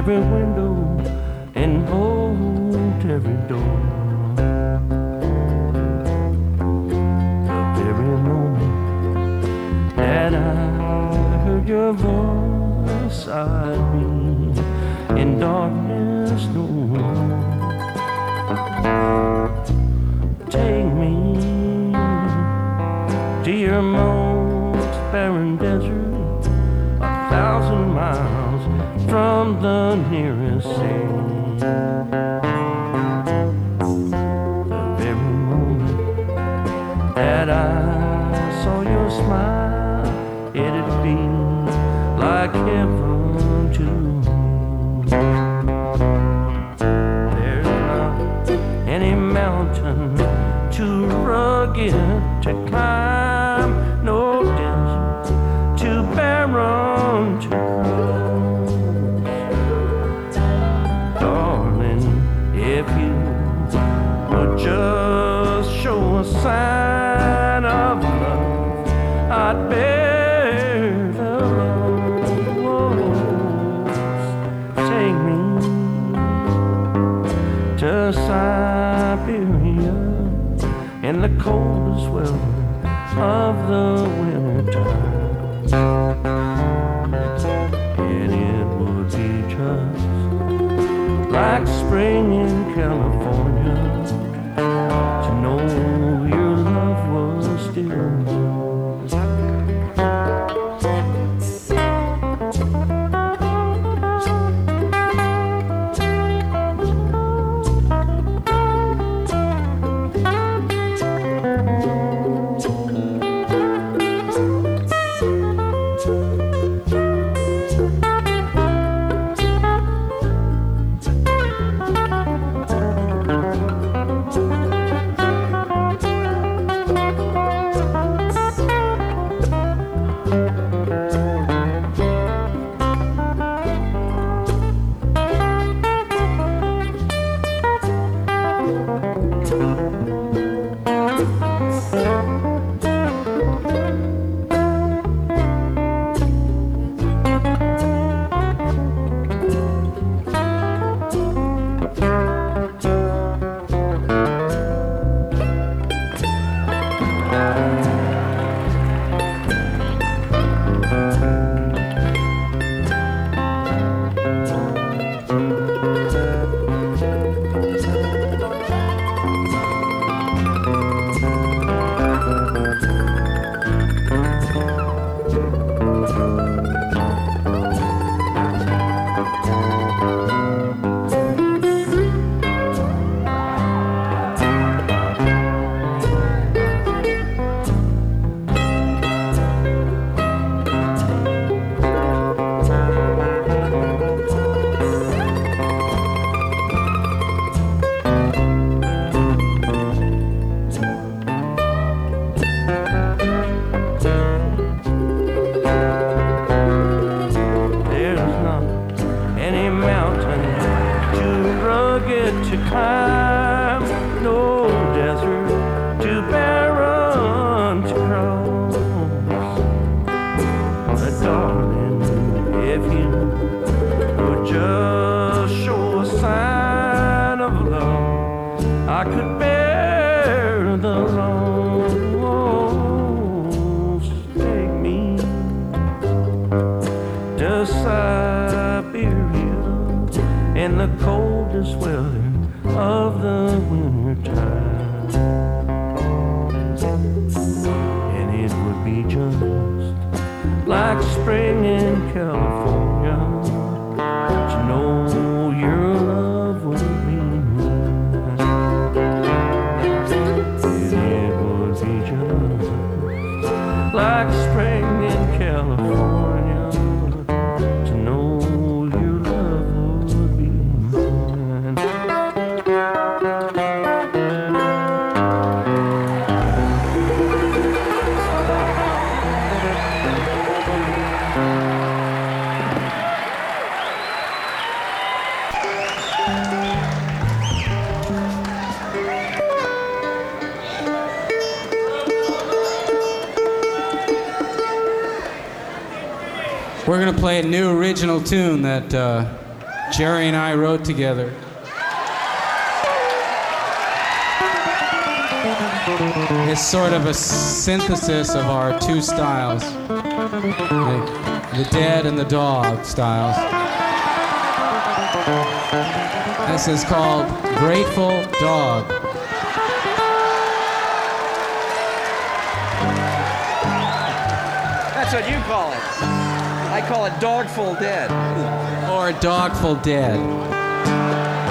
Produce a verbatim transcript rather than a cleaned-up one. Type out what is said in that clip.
every window and hold every door. The very moment that I heard your voice, I'd be in darkness no more. Take me to your most barren desert, a thousand miles from the nearest sea. The very moment that I saw your smile, it'd be like heaven to me. There's not any mountain too rugged to climb, no desert too barren to cross. Darling, if you would just show a sign of love, I'd bear the loss. Take me to Siberia in the coldest weather of the winter time, and it would be just like spring in California to know your love was still there. We're going to play a new original tune that uh, Jerry and I wrote together. It's sort of a synthesis of our two styles, the, the Dead and the Dog styles. This is called Grateful Dog. That's what you call it. I call it Dogful Dead. Or Dogful Dead.